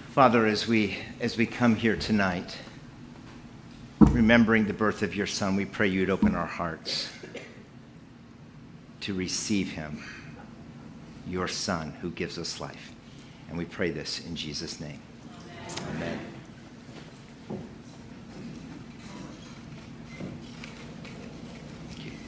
Father, as we come here tonight, remembering the birth of your Son, we pray you'd open our hearts to receive him, your Son who gives us life. And we pray this in Jesus' name. Amen. Thank you.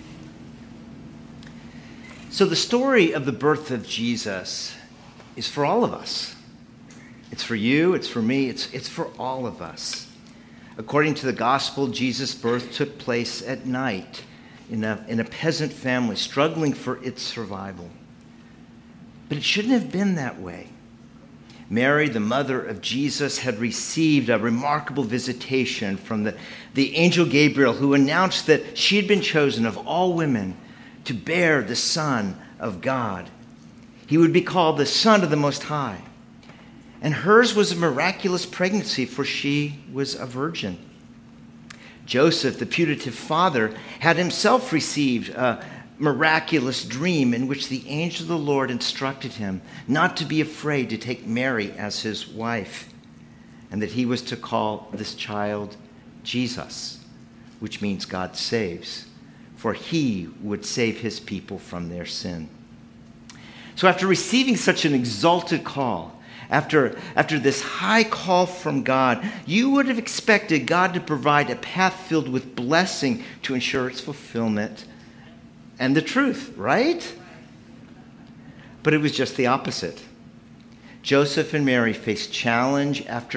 So the story of the birth of Jesus is for all of us. It's for you, it's for me, it's for all of us. According to the gospel, Jesus' birth took place at night in a peasant family struggling for its survival. But it shouldn't have been that way. Mary, the mother of Jesus, had received a remarkable visitation from the angel Gabriel, who announced that she had been chosen of all women to bear the Son of God. He would be called the Son of the Most High. And hers was a miraculous pregnancy, for she was a virgin. Joseph, the putative father, had himself received a miraculous dream in which the angel of the Lord instructed him not to be afraid to take Mary as his wife, and that he was to call this child Jesus, which means God saves, for he would save his people from their sin. So after receiving such an exalted call, after this high call from God, you would have expected God to provide a path filled with blessing to ensure its fulfillment and the truth, right? But it was just the opposite. Joseph and Mary faced challenge after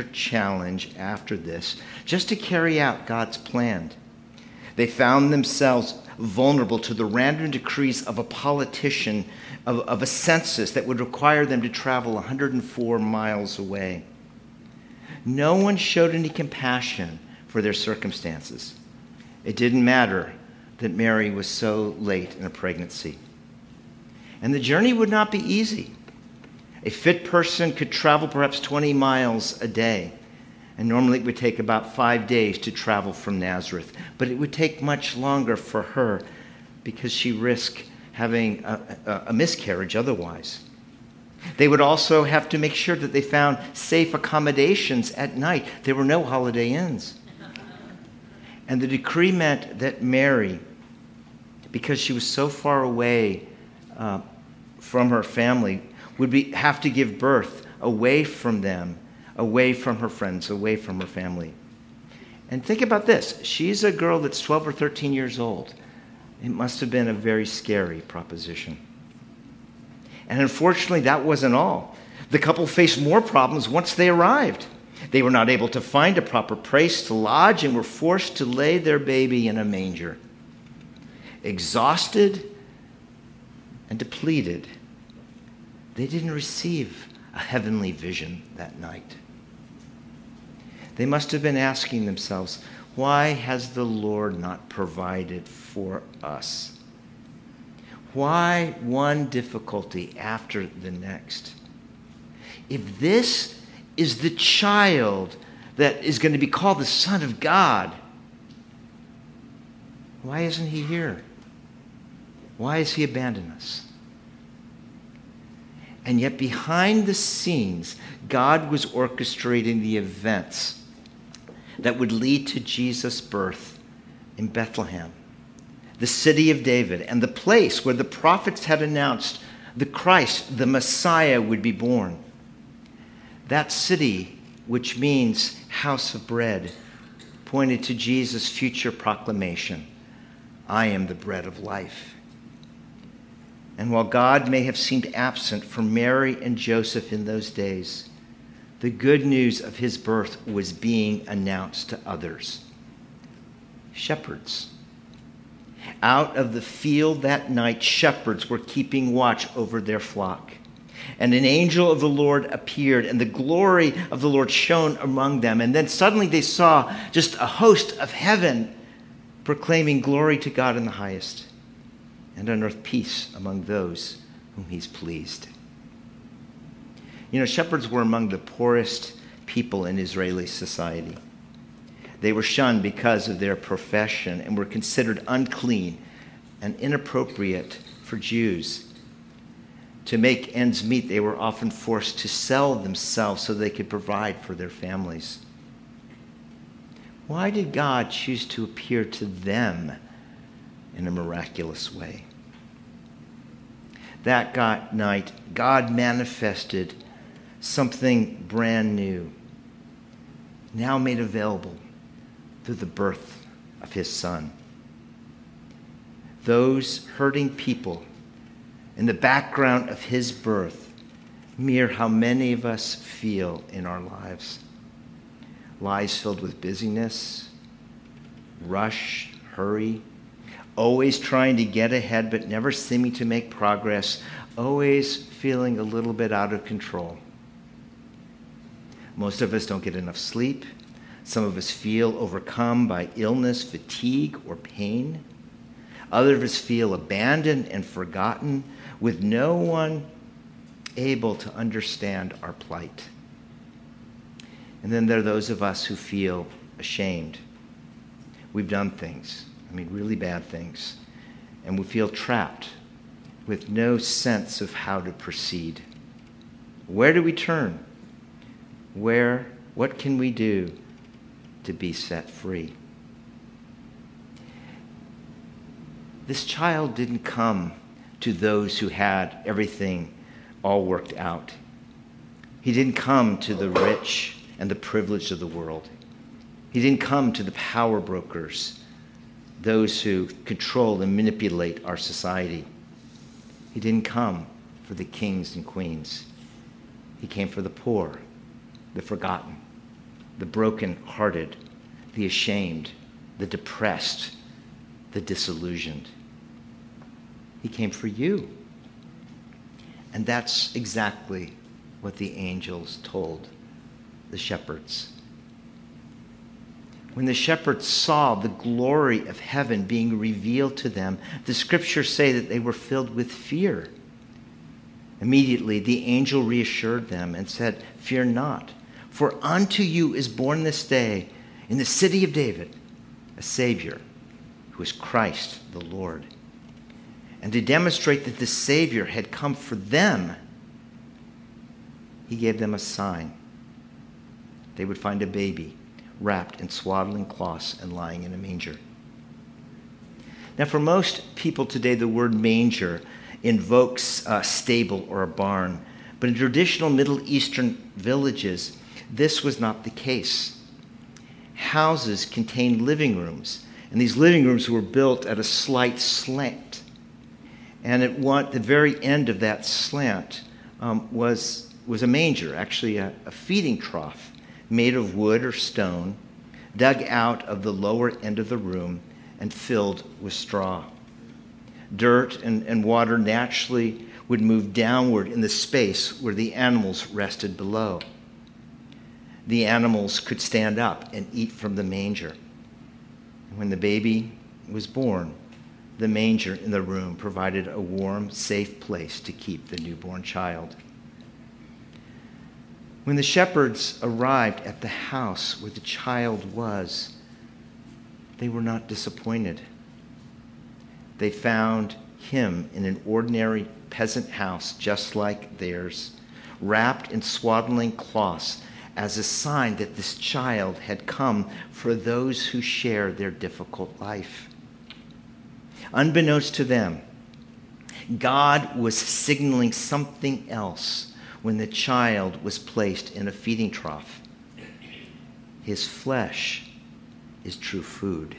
this, just to carry out God's plan. They found themselves vulnerable to the random decrees of a politician, of a census that would require them to travel 104 miles away. No one showed any compassion for their circumstances. It didn't matter that Mary was so late in her pregnancy. And the journey would not be easy. A fit person could travel perhaps 20 miles a day, and normally it would take about 5 days to travel from Nazareth. But it would take much longer for her because she risked having a miscarriage otherwise. They would also have to make sure that they found safe accommodations at night. There were no Holiday Inns. And the decree meant that Mary, because she was so far away from her family, would have to give birth away from them, away from her friends, away from her family. And think about this. She's a girl that's 12 or 13 years old. It must have been a very scary proposition. And unfortunately, that wasn't all. The couple faced more problems once they arrived. They were not able to find a proper place to lodge and were forced to lay their baby in a manger. Exhausted and depleted, they didn't receive a heavenly vision that night. They must have been asking themselves, why has the Lord not provided for us? Why one difficulty after the next? If this is the child that is going to be called the Son of God, why isn't he here? Why has he abandoned us? And yet behind the scenes, God was orchestrating the events that would lead to Jesus' birth in Bethlehem, the city of David, and the place where the prophets had announced the Christ, the Messiah, would be born. That city, which means house of bread, pointed to Jesus' future proclamation, I am the bread of life. And while God may have seemed absent from Mary and Joseph in those days, the good news of his birth was being announced to others. Shepherds. Out of the field that night, shepherds were keeping watch over their flock. And an angel of the Lord appeared, and the glory of the Lord shone among them. And then suddenly they saw just a host of heaven proclaiming glory to God in the highest, and on earth peace among those whom he's pleased. You know, shepherds were among the poorest people in Israeli society. They were shunned because of their profession and were considered unclean and inappropriate for Jews. To make ends meet, they were often forced to sell themselves so they could provide for their families. Why did God choose to appear to them in a miraculous way? That night, God manifested something brand new, now made available through the birth of his Son. Those hurting people in the background of his birth mirror how many of us feel in our lives. Lives filled with busyness, rush, hurry, always trying to get ahead but never seeming to make progress, always feeling a little bit out of control. Most of us don't get enough sleep. Some of us feel overcome by illness, fatigue, or pain. Others of us feel abandoned and forgotten, with no one able to understand our plight. And then there are those of us who feel ashamed. We've done things, really bad things, and we feel trapped with no sense of how to proceed. Where do we turn? What can we do to be set free? This child didn't come to those who had everything all worked out. He didn't come to the rich and the privileged of the world. He didn't come to the power brokers, those who control and manipulate our society. He didn't come for the kings and queens. He came for the poor, the forgotten, the broken-hearted, the ashamed, the depressed, the disillusioned. He came for you. And that's exactly what the angels told the shepherds. When the shepherds saw the glory of heaven being revealed to them, the scriptures say that they were filled with fear. Immediately, the angel reassured them and said, "Fear not, for unto you is born this day in the city of David a Savior, who is Christ the Lord." And to demonstrate that the Savior had come for them, he gave them a sign. They would find a baby wrapped in swaddling cloths and lying in a manger. Now, for most people today, the word manger invokes a stable or a barn. But in traditional Middle Eastern villages, this was not the case. Houses contained living rooms, and these living rooms were built at a slight slant. And at the very end of that slant was a manger, actually a feeding trough made of wood or stone, dug out of the lower end of the room and filled with straw. Dirt and water naturally would move downward in the space where the animals rested below. The animals could stand up and eat from the manger. When the baby was born, the manger in the room provided a warm, safe place to keep the newborn child. When the shepherds arrived at the house where the child was, they were not disappointed. They found him in an ordinary peasant house just like theirs, wrapped in swaddling cloths as a sign that this child had come for those who share their difficult life. Unbeknownst to them, God was signaling something else when the child was placed in a feeding trough. His flesh is true food.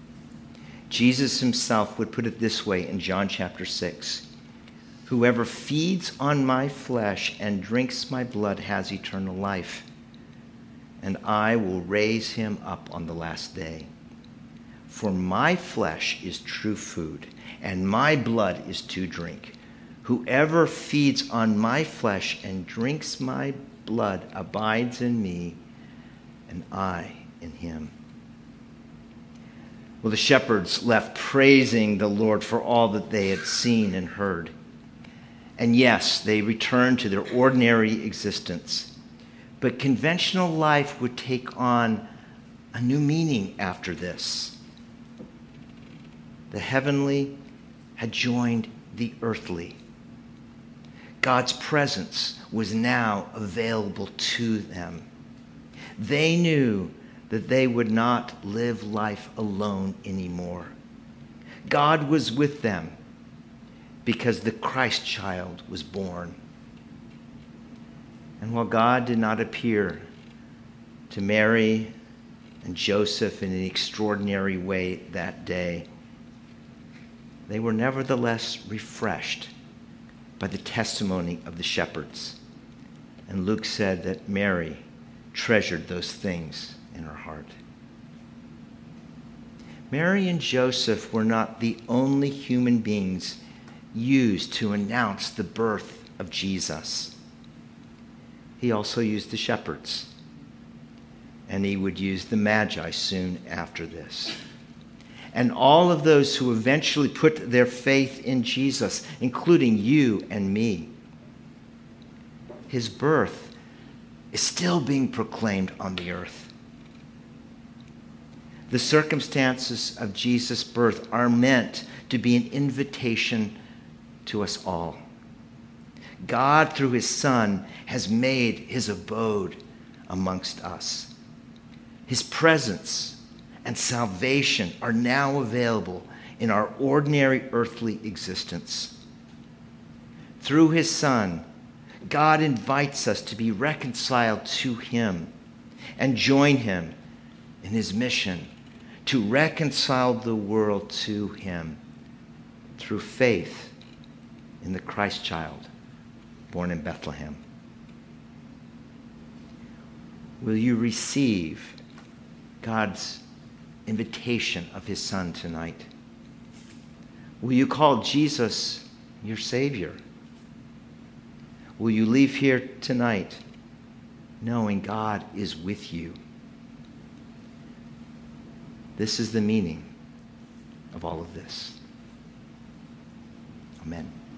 Jesus himself would put it this way in John chapter 6. "Whoever feeds on my flesh and drinks my blood has eternal life, and I will raise him up on the last day. For my flesh is true food, and my blood is to drink. Whoever feeds on my flesh and drinks my blood abides in me, and I in him." Well, the shepherds left praising the Lord for all that they had seen and heard. And yes, they returned to their ordinary existence. But conventional life would take on a new meaning after this. The heavenly had joined the earthly. God's presence was now available to them. They knew that they would not live life alone anymore. God was with them because the Christ child was born. And while God did not appear to Mary and Joseph in an extraordinary way that day, they were nevertheless refreshed by the testimony of the shepherds. And Luke said that Mary treasured those things in her heart. Mary and Joseph were not the only human beings used to announce the birth of Jesus. He also used the shepherds, and he would use the Magi soon after this. And all of those who eventually put their faith in Jesus, including you and me. His birth is still being proclaimed on the earth. The circumstances of Jesus' birth are meant to be an invitation to us all. God, through his Son, has made his abode amongst us. His presence and salvation are now available in our ordinary earthly existence. Through his Son, God invites us to be reconciled to him and join him in his mission to reconcile the world to him through faith in the Christ child born in Bethlehem. Will you receive God's invitation of his Son tonight? Will you call Jesus your Savior? Will you leave here tonight knowing God is with you? This is the meaning of all of this. Amen.